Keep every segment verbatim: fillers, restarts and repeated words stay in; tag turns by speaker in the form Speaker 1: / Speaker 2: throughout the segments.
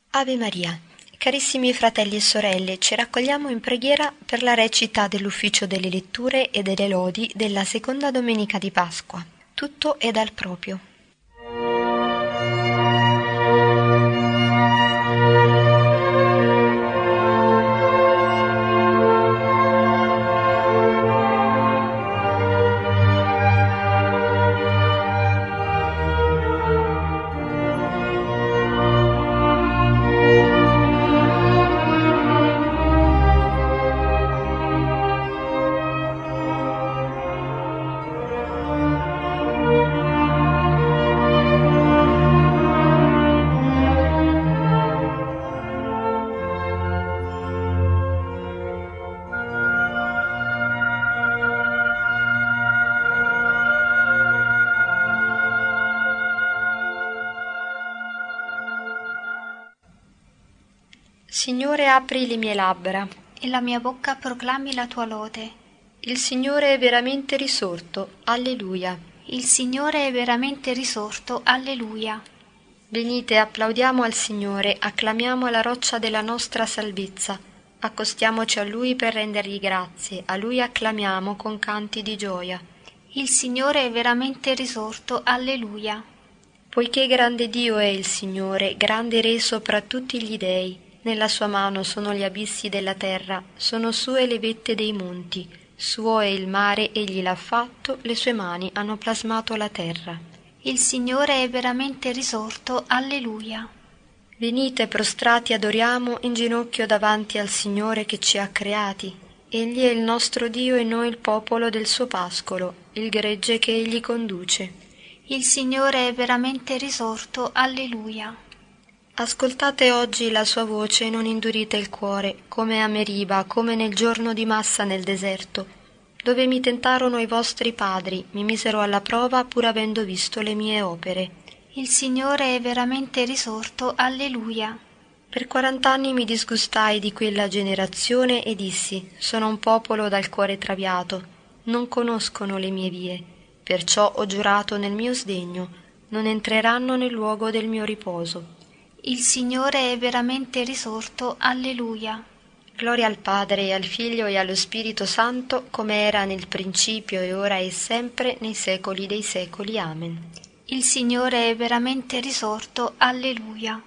Speaker 1: Ave Maria. Carissimi fratelli e sorelle, ci raccogliamo in preghiera per la recita dell'ufficio delle letture e delle lodi della seconda domenica di Pasqua. Tutto è dal proprio. Signore, apri le mie labbra,
Speaker 2: e la mia bocca proclami la tua lode.
Speaker 1: il Signore è veramente risorto, alleluia.
Speaker 2: Il Signore è veramente risorto, alleluia.
Speaker 1: Venite, applaudiamo al Signore, acclamiamo la roccia della nostra salvezza, accostiamoci a Lui per rendergli grazie, a Lui acclamiamo con canti di gioia.
Speaker 2: Il Signore è veramente risorto, alleluia.
Speaker 1: Poiché grande Dio è il Signore, grande Re sopra tutti gli dei, nella sua mano sono gli abissi della terra, sono sue le vette dei monti, suo è il mare, egli l'ha fatto, le sue mani hanno plasmato la terra.
Speaker 2: Il Signore è veramente risorto, alleluia.
Speaker 1: Venite prostrati, adoriamo in ginocchio davanti al Signore che ci ha creati. Egli è il nostro Dio e noi il popolo del suo pascolo, il gregge che egli conduce.
Speaker 2: Il Signore è veramente risorto, alleluia.
Speaker 1: Ascoltate oggi la sua voce e non indurite il cuore, come a Meriba, come nel giorno di Massa nel deserto, dove mi tentarono i vostri padri, mi misero alla prova pur avendo visto le mie opere.
Speaker 2: Il Signore è veramente risorto, alleluia.
Speaker 1: Per quarant'anni mi disgustai di quella generazione e dissi: sono un popolo dal cuore traviato, non conoscono le mie vie, perciò ho giurato nel mio sdegno, non entreranno nel luogo del mio riposo.
Speaker 2: Il Signore è veramente risorto, alleluia.
Speaker 1: Gloria al Padre e al Figlio e allo Spirito Santo, come era nel principio e ora e sempre, nei secoli dei secoli. Amen.
Speaker 2: Il Signore è veramente risorto, alleluia.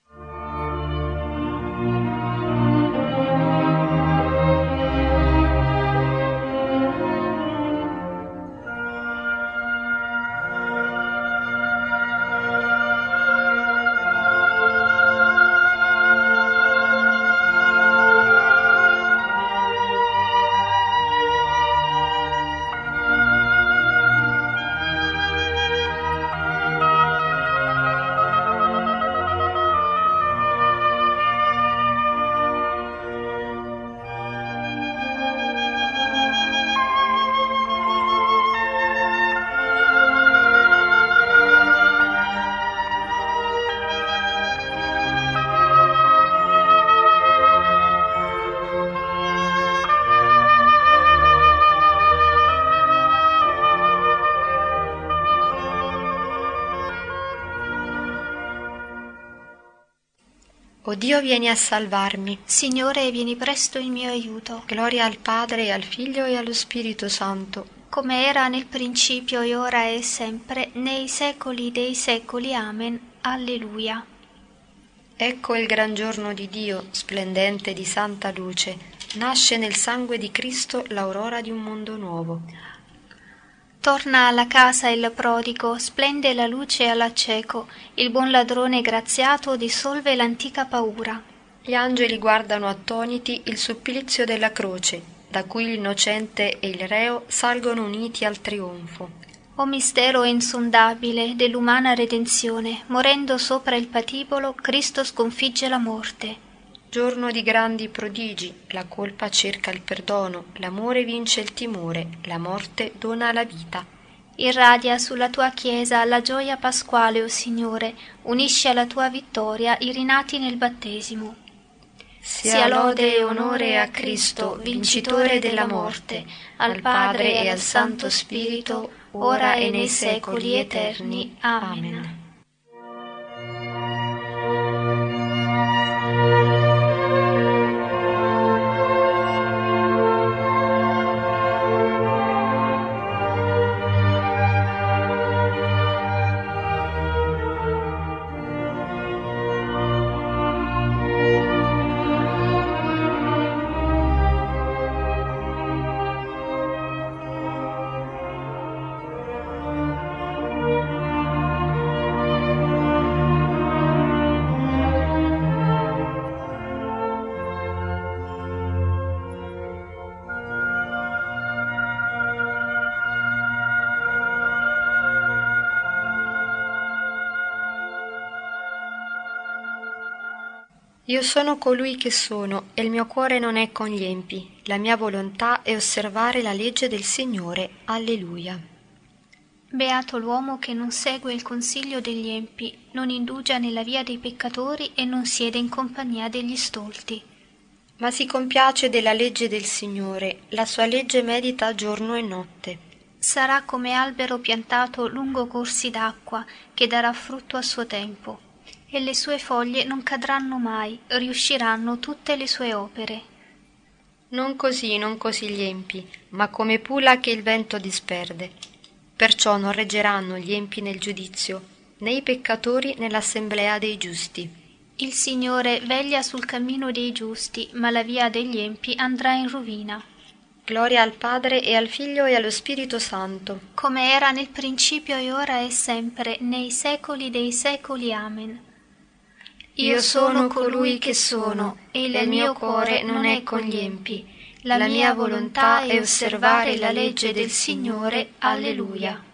Speaker 1: O Dio, vieni a salvarmi.
Speaker 2: Signore, vieni presto in mio aiuto.
Speaker 1: Gloria al Padre, e al Figlio e allo Spirito Santo,
Speaker 2: come era nel principio e ora e sempre, nei secoli dei secoli. Amen. Alleluia.
Speaker 1: Ecco il gran giorno di Dio, splendente di santa luce. Nasce nel sangue di Cristo l'aurora di un mondo nuovo.
Speaker 2: Torna alla casa il prodigo, splende la luce alla cieco, il buon ladrone graziato dissolve l'antica paura.
Speaker 1: Gli angeli guardano attoniti il supplizio della croce, da cui l'innocente e il reo salgono uniti al trionfo.
Speaker 2: O mistero insondabile dell'umana redenzione, morendo sopra il patibolo, Cristo sconfigge la morte.
Speaker 1: Giorno di grandi prodigi, la colpa cerca il perdono, l'amore vince il timore, la morte dona la vita.
Speaker 2: Irradia sulla tua Chiesa la gioia pasquale, o Signore, unisci alla tua vittoria i rinati nel battesimo.
Speaker 1: Sia lode e onore a Cristo, vincitore della morte, al Padre e al Santo Spirito, ora e nei secoli eterni. Amen. Io sono colui che sono, e il mio cuore non è con gli empi. La mia volontà è osservare la legge del Signore. Alleluia.
Speaker 2: Beato l'uomo che non segue il consiglio degli empi, non indugia nella via dei peccatori e non siede in compagnia degli stolti.
Speaker 1: Ma si compiace della legge del Signore, la sua legge medita giorno e notte.
Speaker 2: Sarà come albero piantato lungo corsi d'acqua, che darà frutto a suo tempo, e le sue foglie non cadranno mai, riusciranno tutte le sue opere.
Speaker 1: Non così, non così gli empi, ma come pula che il vento disperde. Perciò non reggeranno gli empi nel giudizio, né i peccatori nell'assemblea dei giusti.
Speaker 2: Il Signore veglia sul cammino dei giusti, ma la via degli empi andrà in rovina.
Speaker 1: Gloria al Padre e al Figlio e allo Spirito Santo,
Speaker 2: come era nel principio e ora e sempre, nei secoli dei secoli. Amen.
Speaker 1: Io sono colui che sono, e il mio cuore non è con gli empi. La mia volontà è osservare la legge del Signore. Alleluia.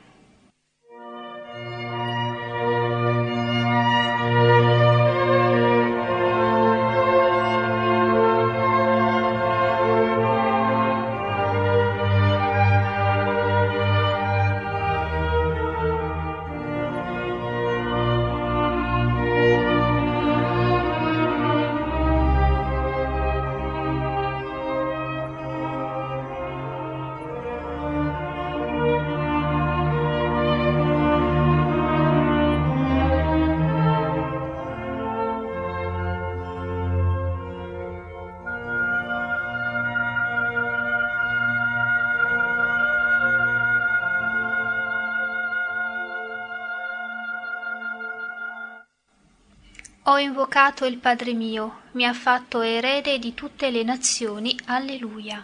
Speaker 2: Ho invocato il Padre mio, mi ha fatto erede di tutte le nazioni. Alleluia.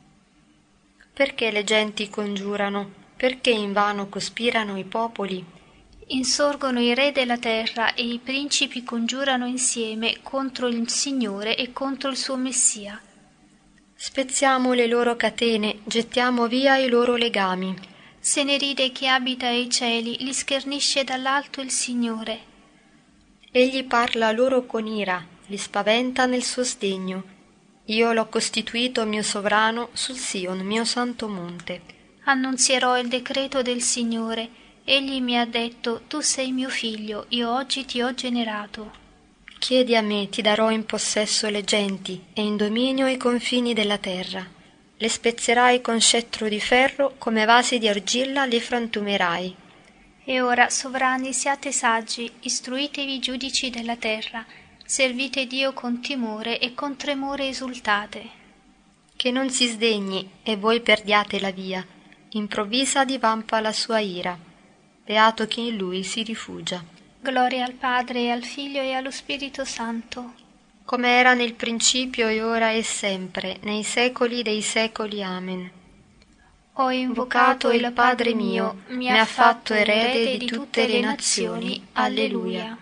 Speaker 1: Perché le genti congiurano? Perché invano cospirano i popoli?
Speaker 2: Insorgono i re della terra e i principi congiurano insieme contro il Signore e contro il suo Messia.
Speaker 1: Spezziamo le loro catene, gettiamo via i loro legami.
Speaker 2: Se ne ride chi abita ai cieli, li schernisce dall'alto il Signore.
Speaker 1: Egli parla loro con ira, li spaventa nel suo sdegno. Io l'ho costituito mio sovrano sul Sion, mio santo monte.
Speaker 2: Annunzierò il decreto del Signore. Egli mi ha detto: tu sei mio figlio, io oggi ti ho generato.
Speaker 1: Chiedi a me, ti darò in possesso le genti e in dominio i confini della terra. Le spezzerai con scettro di ferro, come vasi di argilla le frantumerai.
Speaker 2: E ora, sovrani, siate saggi, istruitevi giudici della terra, servite Dio con timore e con tremore esultate.
Speaker 1: Che non si sdegni e voi perdiate la via, improvvisa divampa la sua ira. Beato chi in lui si rifugia.
Speaker 2: Gloria al Padre e al Figlio e allo Spirito Santo.
Speaker 1: Come era nel principio e ora e sempre, nei secoli dei secoli. Amen.
Speaker 2: Ho invocato il Padre mio, mi ha fatto erede di tutte le nazioni. Alleluia.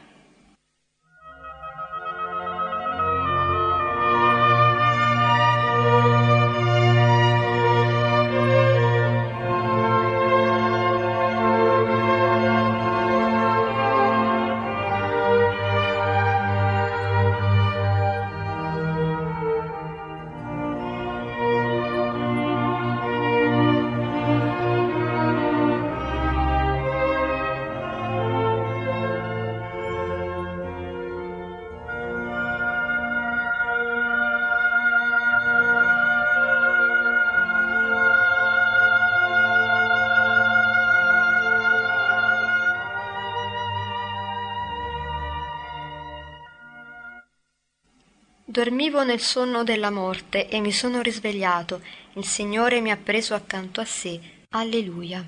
Speaker 1: Dormivo nel sonno della morte e mi sono risvegliato. Il Signore mi ha preso accanto a sé. Alleluia.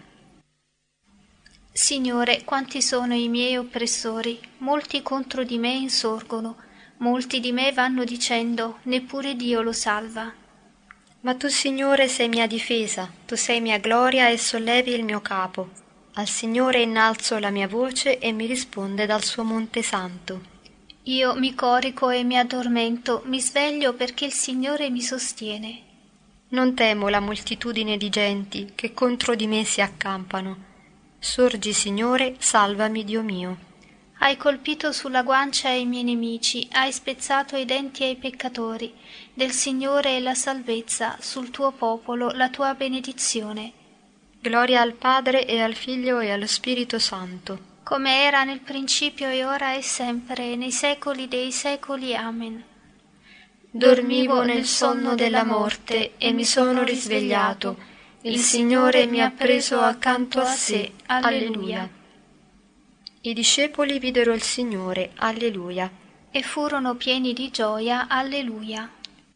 Speaker 2: Signore, quanti sono i miei oppressori? Molti contro di me insorgono. Molti di me vanno dicendo: neppure Dio lo salva.
Speaker 1: Ma tu, Signore, sei mia difesa, tu sei mia gloria e sollevi il mio capo. Al Signore innalzo la mia voce e mi risponde dal suo monte santo.
Speaker 2: Io mi corico e mi addormento, mi sveglio perché il Signore mi sostiene.
Speaker 1: Non temo la moltitudine di genti che contro di me si accampano. Sorgi, Signore, salvami, Dio mio.
Speaker 2: Hai colpito sulla guancia i miei nemici, hai spezzato i denti ai peccatori. Del Signore è la salvezza, sul tuo popolo la tua benedizione.
Speaker 1: Gloria al Padre e al Figlio e allo Spirito Santo,
Speaker 2: come era nel principio e ora e sempre, nei secoli dei secoli. Amen.
Speaker 1: Dormivo nel sonno della morte e mi sono risvegliato. Il Signore mi ha preso accanto a sé. Alleluia. I discepoli videro il Signore. Alleluia.
Speaker 2: E furono pieni di gioia. Alleluia.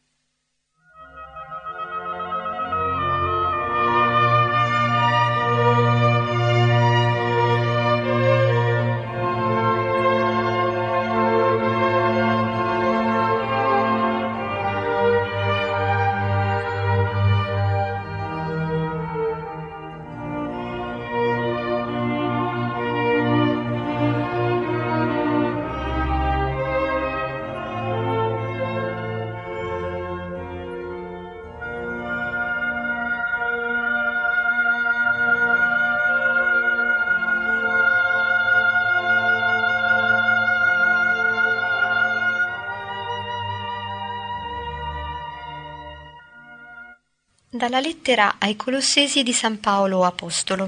Speaker 1: Dalla lettera ai Colossesi di San Paolo Apostolo.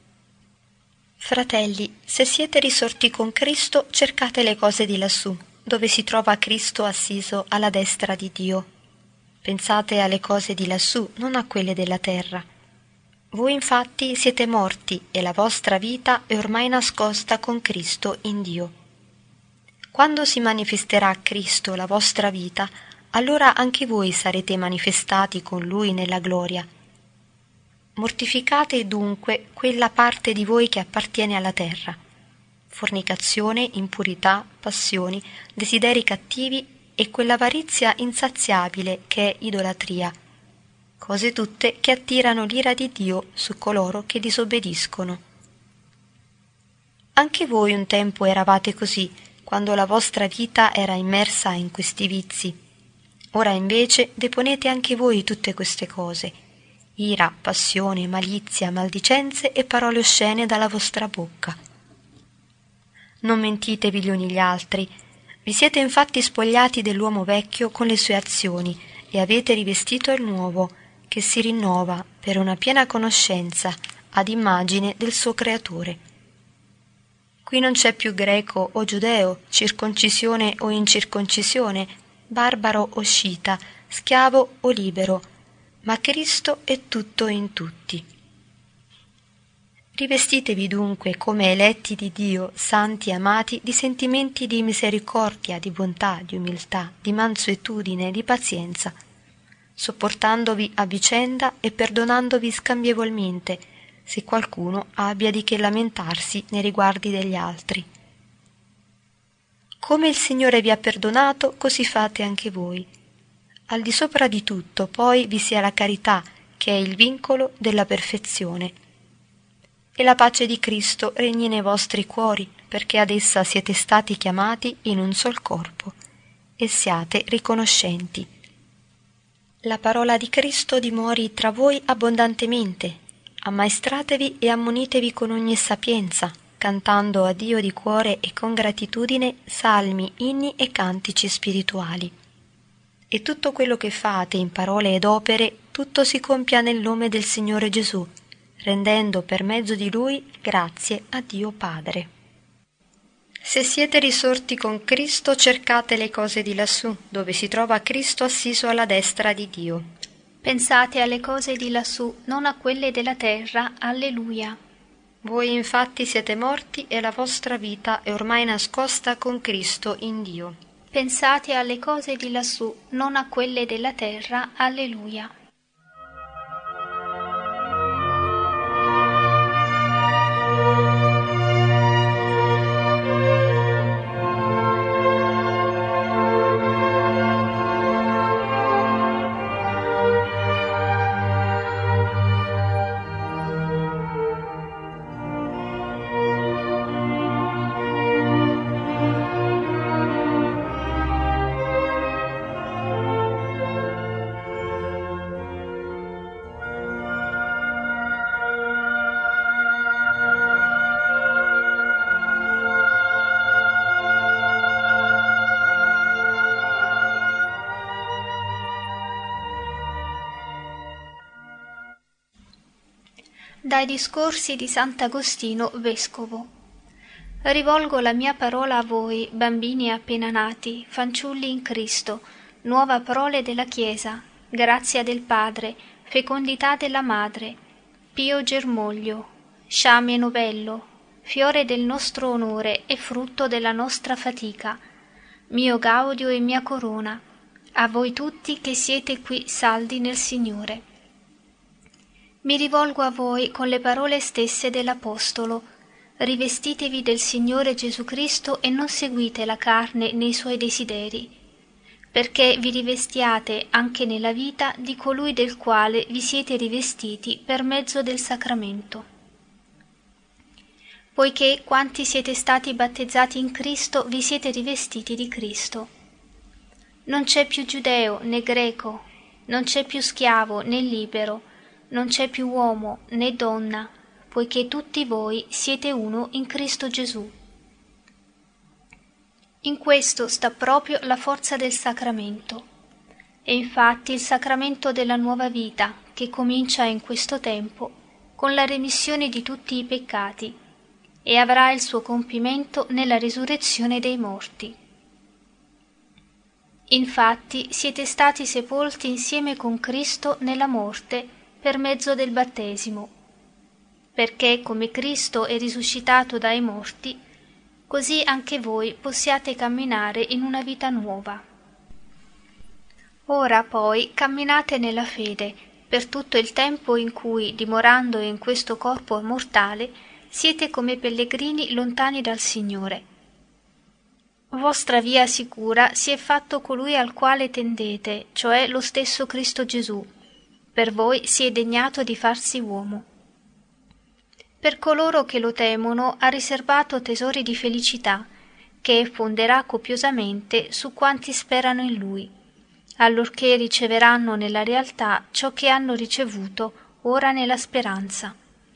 Speaker 1: Fratelli, se siete risorti con Cristo, cercate le cose di lassù, dove si trova Cristo assiso alla destra di Dio. Pensate alle cose di lassù, non a quelle della terra. Voi infatti siete morti e la vostra vita è ormai nascosta con Cristo in Dio. Quando si manifesterà Cristo la vostra vita, allora anche voi sarete manifestati con Lui nella gloria. Mortificate dunque quella parte di voi che appartiene alla terra: fornicazione, impurità, passioni, desideri cattivi e quell'avarizia insaziabile che è idolatria, cose tutte che attirano l'ira di Dio su coloro che disobbediscono. Anche voi un tempo eravate così, quando la vostra vita era immersa in questi vizi. Ora invece deponete anche voi tutte queste cose: ira, passione, malizia, maldicenze e parole oscene dalla vostra bocca. Non mentitevi gli uni gli altri. Vi siete infatti spogliati dell'uomo vecchio con le sue azioni e avete rivestito il nuovo, che si rinnova per una piena conoscenza ad immagine del suo creatore. Qui non c'è più greco o giudeo, circoncisione o incirconcisione, barbaro o scita, schiavo o libero, ma Cristo è tutto in tutti. Rivestitevi dunque come eletti di Dio, santi e amati, di sentimenti di misericordia, di bontà, di umiltà, di mansuetudine, di pazienza, sopportandovi a vicenda e perdonandovi scambievolmente, se qualcuno abbia di che lamentarsi nei riguardi degli altri. Come il Signore vi ha perdonato, così fate anche voi. Al di sopra di tutto, poi, vi sia la carità, che è il vincolo della perfezione. E la pace di Cristo regni nei vostri cuori, perché ad essa siete stati chiamati in un sol corpo, e siate riconoscenti. La parola di Cristo dimori tra voi abbondantemente. Ammaestratevi e ammonitevi con ogni sapienza, cantando a Dio di cuore e con gratitudine salmi, inni e cantici spirituali. E tutto quello che fate in parole ed opere, tutto si compia nel nome del Signore Gesù, rendendo per mezzo di Lui grazie a Dio Padre. Se siete risorti con Cristo, cercate le cose di lassù, dove si trova Cristo assiso alla destra di Dio.
Speaker 2: Pensate alle cose di lassù, non a quelle della terra. Alleluia.
Speaker 1: Voi infatti siete morti e la vostra vita è ormai nascosta con Cristo in Dio.
Speaker 2: Pensate alle cose di lassù, non a quelle della terra. Alleluia. Dai discorsi di Sant'Agostino, vescovo. Rivolgo la mia parola a voi, bambini appena nati, fanciulli in Cristo, nuova prole della Chiesa, grazia del Padre, fecondità della Madre, pio germoglio, sciame novello, fiore del nostro onore e frutto della nostra fatica, mio gaudio e mia corona, a voi tutti che siete qui saldi nel Signore. Mi rivolgo a voi con le parole stesse dell'Apostolo: rivestitevi del Signore Gesù Cristo e non seguite la carne nei suoi desideri, perché vi rivestiate anche nella vita di colui del quale vi siete rivestiti per mezzo del sacramento. Poiché quanti siete stati battezzati in Cristo vi siete rivestiti di Cristo. Non c'è più giudeo né greco, non c'è più schiavo né libero, non c'è più uomo né donna, poiché tutti voi siete uno in Cristo Gesù. In questo sta proprio la forza del sacramento. E infatti il sacramento della nuova vita, che comincia in questo tempo, con la remissione di tutti i peccati, e avrà il suo compimento nella risurrezione dei morti. Infatti siete stati sepolti insieme con Cristo nella morte per mezzo del battesimo, perché come Cristo è risuscitato dai morti, così anche voi possiate camminare in una vita nuova. Ora poi camminate nella fede per tutto il tempo in cui, dimorando in questo corpo mortale, siete come pellegrini lontani dal Signore. Vostra via sicura si è fatto colui al quale tendete, cioè lo stesso Cristo Gesù. Per voi si è degnato di farsi uomo. Per coloro che lo temono ha riservato tesori di felicità, che fonderà copiosamente su quanti sperano in Lui, allorché riceveranno nella realtà ciò che hanno ricevuto ora nella speranza.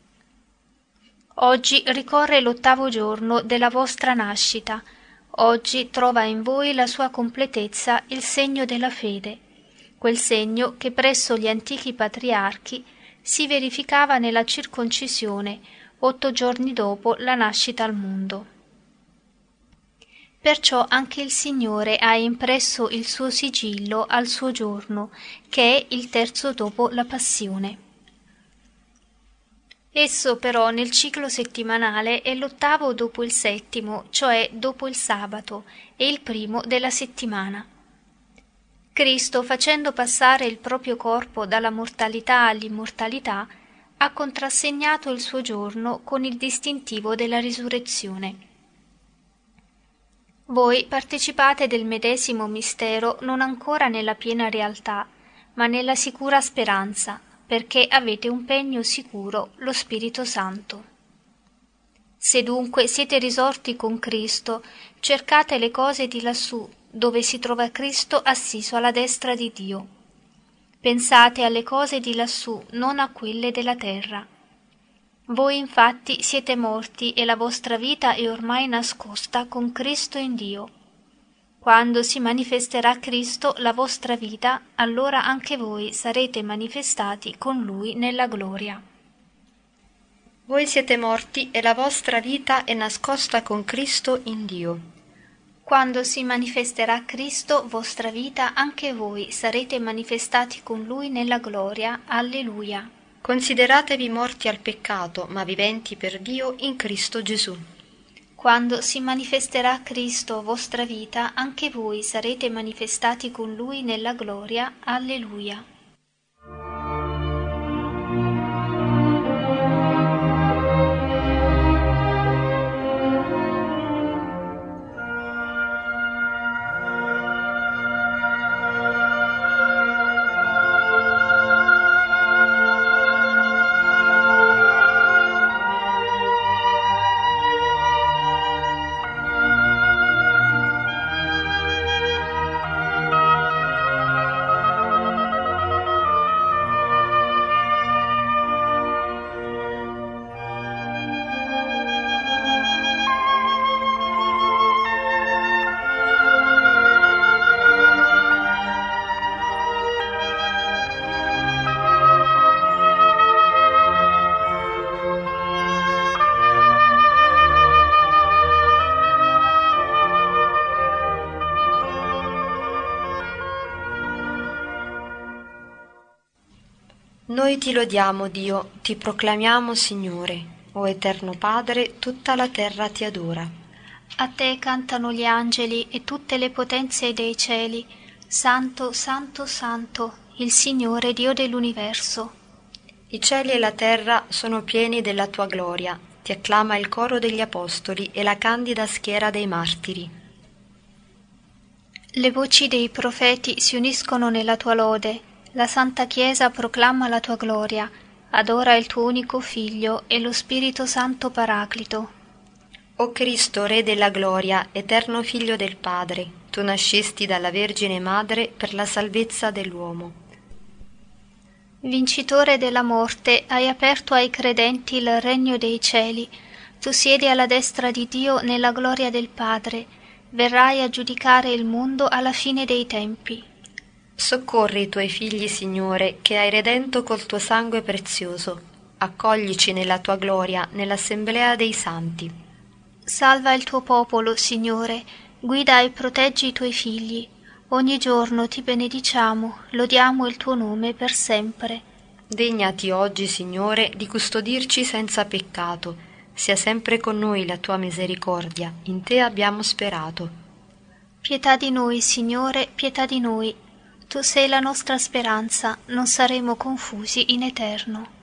Speaker 2: Oggi ricorre l'ottavo giorno della vostra nascita. Oggi trova in voi la sua completezza il segno della fede, quel segno che presso gli antichi patriarchi si verificava nella circoncisione otto giorni dopo la nascita al mondo. Perciò anche il Signore ha impresso il suo sigillo al suo giorno, che è il terzo dopo la passione. Esso però nel ciclo settimanale è l'ottavo dopo il settimo, cioè dopo il sabato, e il primo della settimana. Cristo, facendo passare il proprio corpo dalla mortalità all'immortalità, ha contrassegnato il suo giorno con il distintivo della risurrezione. Voi partecipate del medesimo mistero non ancora nella piena realtà, ma nella sicura speranza, perché avete un pegno sicuro, lo Spirito Santo. Se dunque siete risorti con Cristo, cercate le cose di lassù, dove si trova Cristo assiso alla destra di Dio. Pensate alle cose di lassù, non a quelle della terra. Voi infatti siete morti e la vostra vita è ormai nascosta con Cristo in Dio. Quando si manifesterà Cristo, la vostra vita, allora anche voi sarete manifestati con Lui nella gloria.
Speaker 1: Voi siete morti e la vostra vita è nascosta con Cristo in Dio.
Speaker 2: Quando si manifesterà Cristo, vostra vita, anche voi sarete manifestati con Lui nella gloria. Alleluia.
Speaker 1: Consideratevi morti al peccato, ma viventi per Dio in Cristo Gesù.
Speaker 2: Quando si manifesterà Cristo, vostra vita, anche voi sarete manifestati con Lui nella gloria. Alleluia.
Speaker 1: Noi ti lodiamo, Dio, ti proclamiamo, Signore. O Eterno Padre, tutta la terra ti adora.
Speaker 2: A te cantano gli angeli e tutte le potenze dei cieli. Santo, santo, santo, il Signore Dio dell'universo.
Speaker 1: I cieli e la terra sono pieni della tua gloria. Ti acclama il coro degli apostoli e la candida schiera dei martiri.
Speaker 2: Le voci dei profeti si uniscono nella tua lode. La Santa Chiesa proclama la tua gloria. Adora il tuo unico Figlio e lo Spirito Santo Paraclito.
Speaker 1: O Cristo, Re della gloria, eterno Figlio del Padre, tu nascesti dalla Vergine Madre per la salvezza dell'uomo.
Speaker 2: Vincitore della morte, hai aperto ai credenti il regno dei cieli. Tu siedi alla destra di Dio nella gloria del Padre. Verrai a giudicare il mondo alla fine dei tempi.
Speaker 1: Soccorri i tuoi figli, Signore, che hai redento col tuo sangue prezioso. Accoglici nella tua gloria, nell'assemblea dei santi.
Speaker 2: Salva il tuo popolo, Signore, guida e proteggi i tuoi figli. Ogni giorno ti benediciamo, lodiamo il tuo nome per sempre.
Speaker 1: Degnati oggi, Signore, di custodirci senza peccato. Sia sempre con noi la tua misericordia, in te abbiamo sperato.
Speaker 2: Pietà di noi, Signore, pietà di noi. Tu sei la nostra speranza, non saremo confusi in eterno.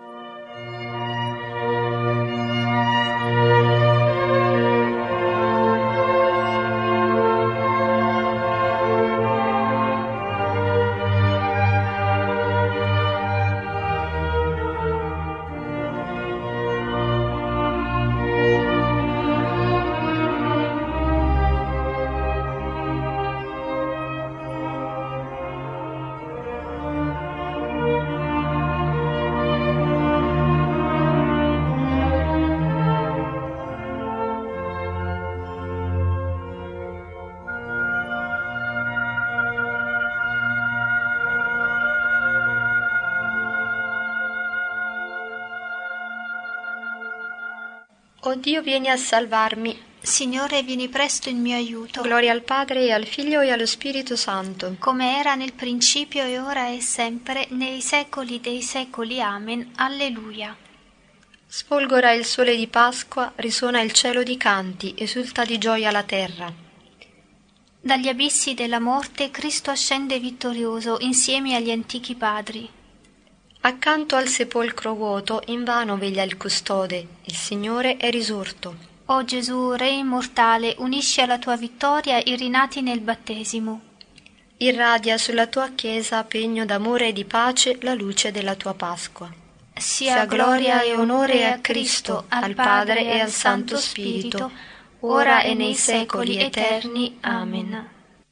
Speaker 1: O Dio, vieni a salvarmi.
Speaker 2: Signore, vieni presto in mio aiuto.
Speaker 1: Gloria al Padre e al Figlio e allo Spirito Santo.
Speaker 2: Come era nel principio e ora e sempre, nei secoli dei secoli. Amen. Alleluia.
Speaker 1: Sfolgora il sole di Pasqua, risuona il cielo di canti, esulta di gioia la terra.
Speaker 2: Dagli abissi della morte Cristo ascende vittorioso insieme agli antichi padri.
Speaker 1: Accanto al sepolcro vuoto invano veglia il custode, il Signore è risorto.
Speaker 2: O Gesù, Re immortale, unisci alla tua vittoria i rinati nel battesimo.
Speaker 1: Irradia sulla tua Chiesa, pegno d'amore e di pace, la luce della tua Pasqua.
Speaker 2: Sia, Sia gloria e onore a Cristo, al Padre e al Santo Spirito, ora e nei secoli eterni. Amen.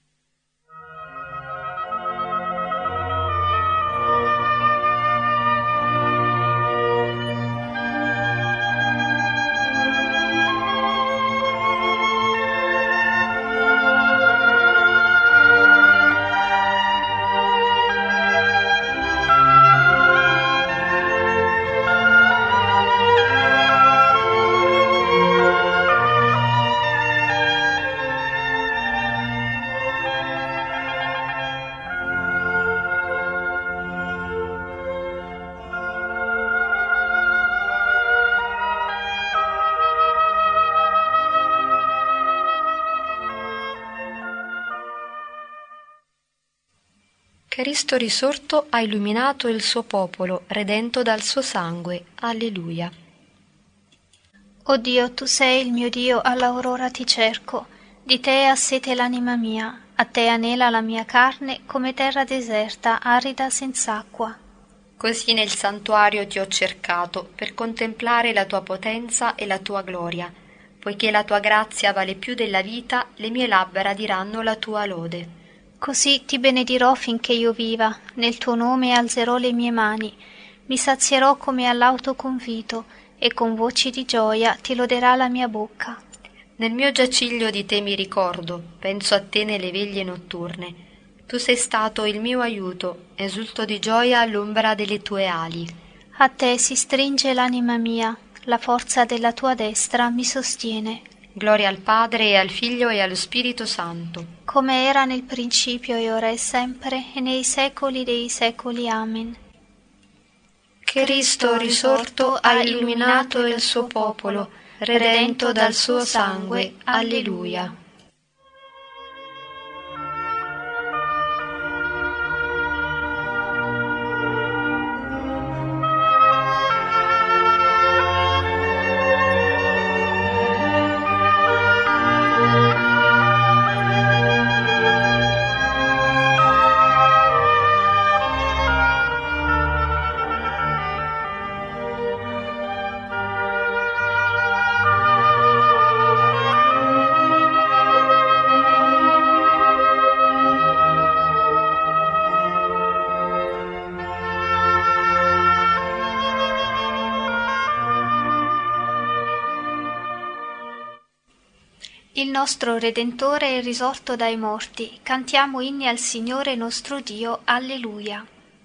Speaker 1: Cristo risorto ha illuminato il suo popolo, redento dal suo sangue. Alleluia.
Speaker 2: O Dio, tu sei il mio Dio, all'aurora ti cerco. Di te ha sete l'anima mia, a te anela la mia carne, come terra deserta, arida senz'acqua.
Speaker 1: Così nel santuario ti ho cercato, per contemplare la tua potenza e la tua gloria. Poiché la tua grazia vale più della vita, le mie labbra diranno la tua lode.
Speaker 2: Così ti benedirò finché io viva, nel tuo nome alzerò le mie mani, mi sazierò come all'auto convito, e con voci di gioia ti loderà la mia bocca.
Speaker 1: Nel mio giaciglio di te mi ricordo, penso a te nelle veglie notturne. Tu sei stato il mio aiuto, esulto di gioia all'ombra delle tue ali.
Speaker 2: A te si stringe l'anima mia, la forza della tua destra mi sostiene.
Speaker 1: Gloria al Padre e al Figlio e allo Spirito Santo.
Speaker 2: Come era nel principio e ora e sempre, e nei secoli dei secoli. Amen.
Speaker 1: Cristo risorto ha illuminato il suo popolo, redento dal suo sangue. Alleluia.
Speaker 2: Il nostro Redentore è risorto dai morti, cantiamo inni al Signore nostro Dio. Alleluia.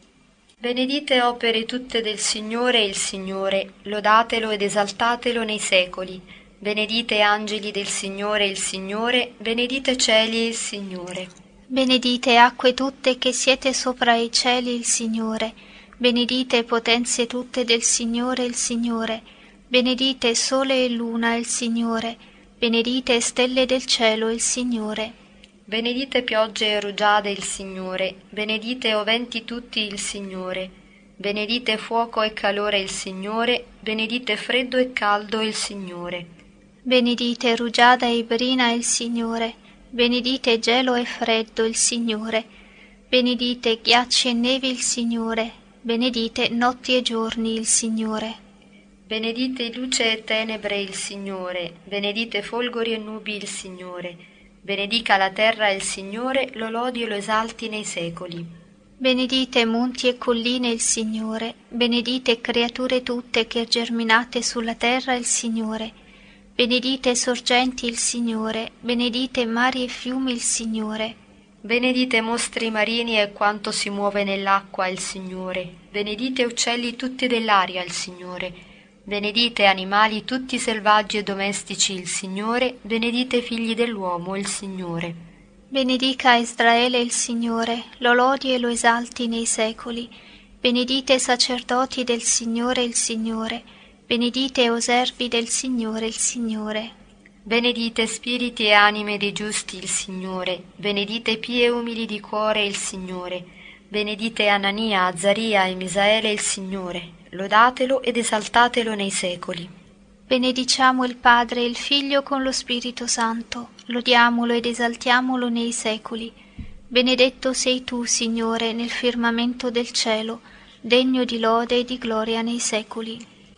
Speaker 1: Benedite opere tutte del Signore il Signore, lodatelo ed esaltatelo nei secoli. Benedite angeli del Signore il Signore, benedite cieli il Signore.
Speaker 2: Benedite acque tutte che siete sopra i cieli il Signore, benedite potenze tutte del Signore il Signore, benedite sole e luna il Signore, benedite stelle del cielo il Signore.
Speaker 1: Benedite piogge e rugiade il Signore, benedite o venti tutti il Signore. Benedite fuoco e calore il Signore, benedite freddo e caldo il Signore.
Speaker 2: Benedite rugiada e brina il Signore, benedite gelo e freddo il Signore. Benedite ghiacci e nevi il Signore, benedite notti e giorni il Signore.
Speaker 1: Benedite luce e tenebre il Signore, benedite folgori e nubi il Signore. Benedica la terra il Signore, lo lodi e lo esalti nei secoli.
Speaker 2: Benedite monti e colline il Signore, benedite creature tutte che germinate sulla terra il Signore. Benedite sorgenti il Signore, benedite mari e fiumi il Signore.
Speaker 1: Benedite mostri marini e quanto si muove nell'acqua il Signore. Benedite uccelli tutti dell'aria il Signore. Benedite animali tutti selvaggi e domestici il Signore, benedite figli dell'uomo il Signore.
Speaker 2: Benedica Israele il Signore, lo lodi e lo esalti nei secoli. Benedite sacerdoti del Signore il Signore, benedite o servi del Signore il Signore.
Speaker 1: Benedite spiriti e anime dei giusti il Signore, benedite pie e umili di cuore il Signore. Benedite Anania, Azzaria e Misaele il Signore. Lodatelo ed esaltatelo nei secoli.
Speaker 2: Benediciamo il Padre e il Figlio con lo Spirito Santo, lodiamolo ed esaltiamolo nei secoli. Benedetto sei tu, Signore, nel firmamento del cielo, degno di lode e di gloria nei secoli.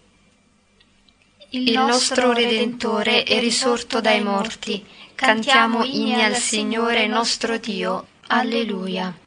Speaker 1: Il nostro Redentore è risorto dai morti, cantiamo inni al Signore nostro Dio. Alleluia.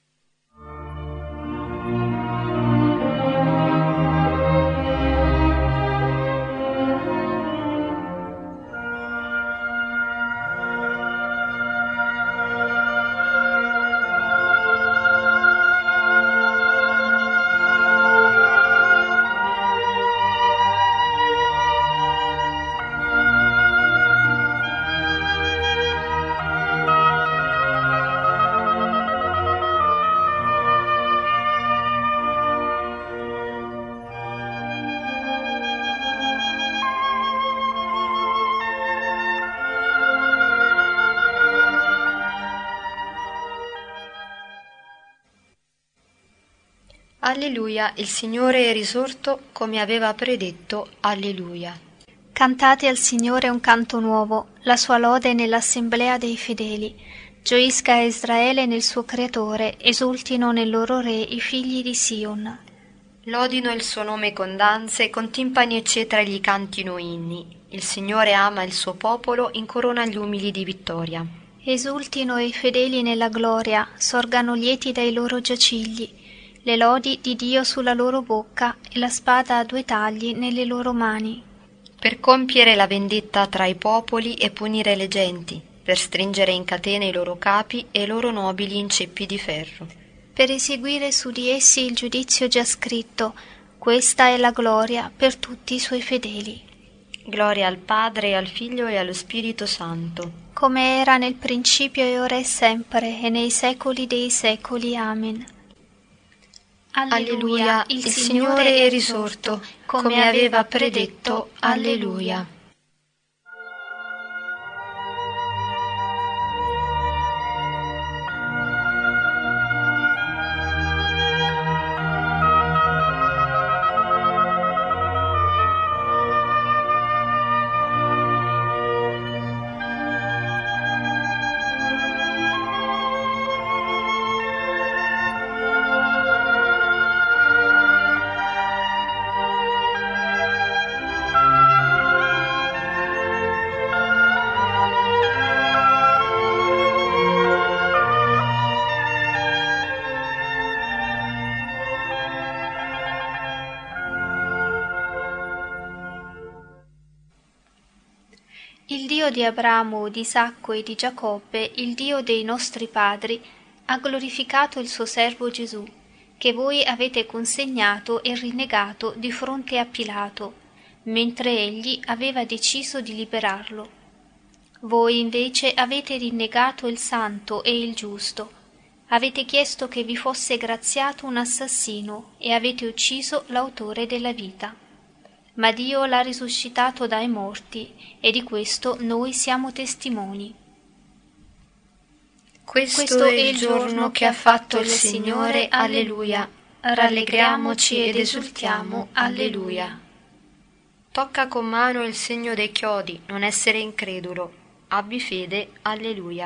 Speaker 1: Alleluia, il Signore è risorto come aveva predetto. Alleluia.
Speaker 2: Cantate al Signore un canto nuovo, la sua lode nell'assemblea dei fedeli. Gioisca Israele nel suo Creatore, esultino nel loro Re i figli di Sion.
Speaker 1: Lodino il suo nome con danze, con timpani e cetra gli cantino inni. Il Signore ama il suo popolo, incorona gli umili di vittoria.
Speaker 2: Esultino i fedeli nella gloria, sorgano lieti dai loro giacigli. Le lodi di Dio sulla loro bocca e la spada a due tagli nelle loro mani.
Speaker 1: Per compiere la vendetta tra i popoli e punire le genti, per stringere in catene i loro capi e i loro nobili in ceppi di ferro.
Speaker 2: Per eseguire su di essi il giudizio già scritto, questa è la gloria per tutti i suoi fedeli.
Speaker 1: Gloria al Padre, e al Figlio e allo Spirito Santo.
Speaker 2: Come era nel principio e ora e sempre, e nei secoli dei secoli. Amen.
Speaker 1: Alleluia, il Signore è risorto, come aveva predetto. Alleluia.
Speaker 2: Il Dio di Abramo, di Isacco e di Giacobbe, il Dio dei nostri padri, ha glorificato il suo servo Gesù, che voi avete consegnato e rinnegato di fronte a Pilato, mentre egli aveva deciso di liberarlo. Voi invece avete rinnegato il santo e il giusto, avete chiesto che vi fosse graziato un assassino e avete ucciso l'autore della vita. Ma Dio l'ha risuscitato dai morti, e di questo noi siamo testimoni.
Speaker 1: Questo, Questo è il giorno che ha fatto il Signore. Alleluia. Rallegriamoci ed esultiamo. Alleluia. Tocca con mano il segno dei chiodi, non essere incredulo. Abbi fede. Alleluia.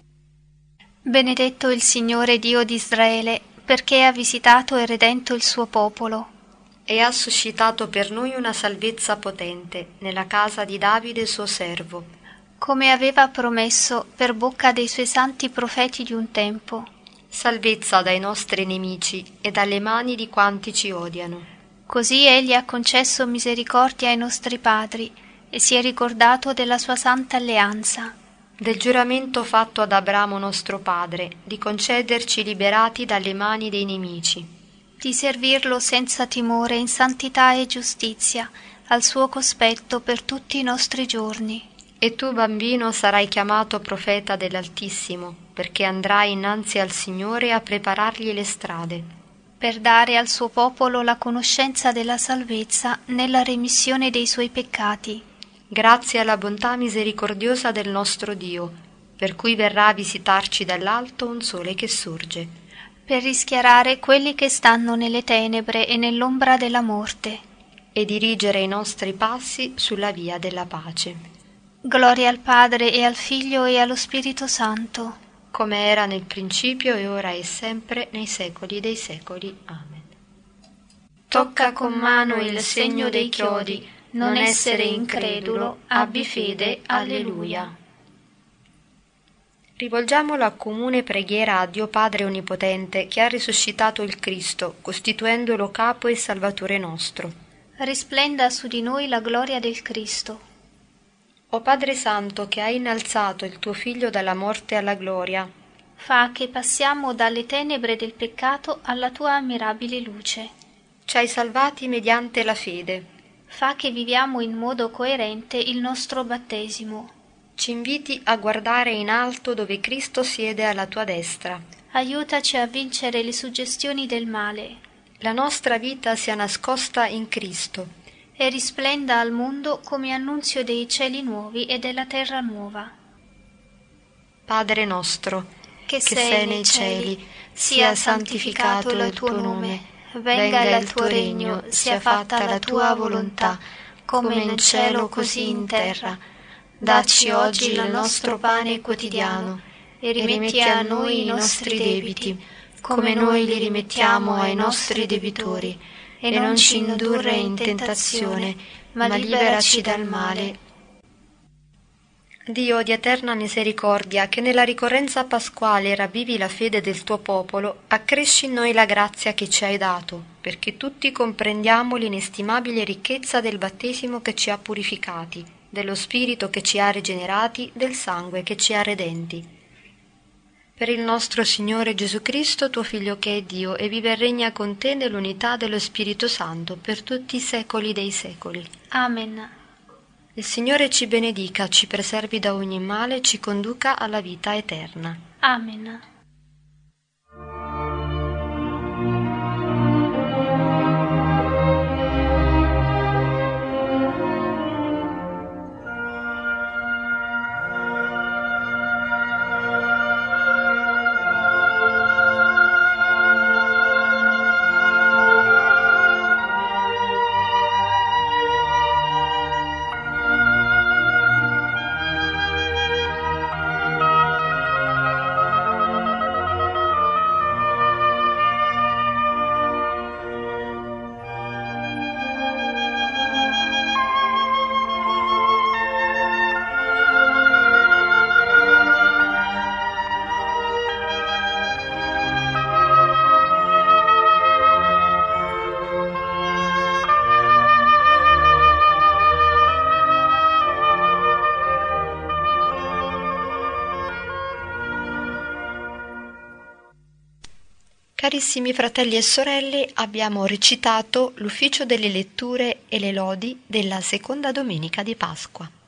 Speaker 2: Benedetto il Signore Dio di Israele, perché ha visitato e redento il suo popolo
Speaker 1: e ha suscitato per noi una salvezza potente nella casa di Davide suo servo,
Speaker 2: come aveva promesso per bocca dei suoi santi profeti di un tempo.
Speaker 1: Salvezza dai nostri nemici e dalle mani di quanti ci odiano.
Speaker 2: Così egli ha concesso misericordia ai nostri padri e si è ricordato della sua santa alleanza,
Speaker 1: del giuramento fatto ad Abramo nostro padre, di concederci liberati dalle mani dei nemici,
Speaker 2: di servirlo senza timore in santità e giustizia, al suo cospetto per tutti i nostri giorni.
Speaker 1: E tu, bambino, sarai chiamato profeta dell'Altissimo, perché andrai innanzi al Signore a preparargli le strade,
Speaker 2: per dare al suo popolo la conoscenza della salvezza nella remissione dei suoi peccati.
Speaker 1: Grazie alla bontà misericordiosa del nostro Dio, per cui verrà a visitarci dall'alto un sole che sorge,
Speaker 2: per rischiarare quelli che stanno nelle tenebre e nell'ombra della morte,
Speaker 1: e dirigere i nostri passi sulla via della pace.
Speaker 2: Gloria al Padre e al Figlio e allo Spirito Santo,
Speaker 1: come era nel principio e ora e sempre nei secoli dei secoli. Amen. Tocca con mano il segno dei chiodi, non essere incredulo, abbi fede. Alleluia. Rivolgiamo la comune preghiera a Dio Padre Onnipotente, che ha risuscitato il Cristo, costituendolo capo e salvatore nostro.
Speaker 2: Risplenda su di noi la gloria del Cristo.
Speaker 1: O Padre Santo, che hai innalzato il tuo Figlio dalla morte alla gloria,
Speaker 2: fa che passiamo dalle tenebre del peccato alla tua ammirabile luce.
Speaker 1: Ci hai salvati mediante la fede.
Speaker 2: Fa che viviamo in modo coerente il nostro battesimo.
Speaker 1: Ci inviti a guardare in alto dove Cristo siede alla tua destra.
Speaker 2: Aiutaci a vincere le suggestioni del male.
Speaker 1: La nostra vita sia nascosta in Cristo
Speaker 2: e risplenda al mondo come annunzio dei cieli nuovi e della terra nuova.
Speaker 1: Padre nostro,
Speaker 2: che,
Speaker 1: che
Speaker 2: sei,
Speaker 1: sei nei cieli, sia santificato il tuo nome,
Speaker 2: venga il tuo regno, sia fatta la tua volontà, come in cielo così in terra. Dacci oggi il nostro pane quotidiano e rimetti a noi i nostri debiti, come noi li rimettiamo ai nostri debitori, e non ci indurre in tentazione, ma liberaci dal male.
Speaker 1: Dio di eterna misericordia, che nella ricorrenza pasquale ravvivi la fede del tuo popolo, accresci in noi la grazia che ci hai dato, perché tutti comprendiamo l'inestimabile ricchezza del battesimo che ci ha purificati, dello Spirito che ci ha rigenerati, del sangue che ci ha redenti. Per il nostro Signore Gesù Cristo, tuo Figlio che è Dio, e vive e regna con te nell'unità dello Spirito Santo, per tutti i secoli dei secoli.
Speaker 2: Amen.
Speaker 1: Il Signore ci benedica, ci preservi da ogni male e ci conduca alla vita eterna.
Speaker 2: Amen.
Speaker 1: Carissimi fratelli e sorelle, abbiamo recitato l'ufficio delle letture e le lodi della seconda domenica di Pasqua.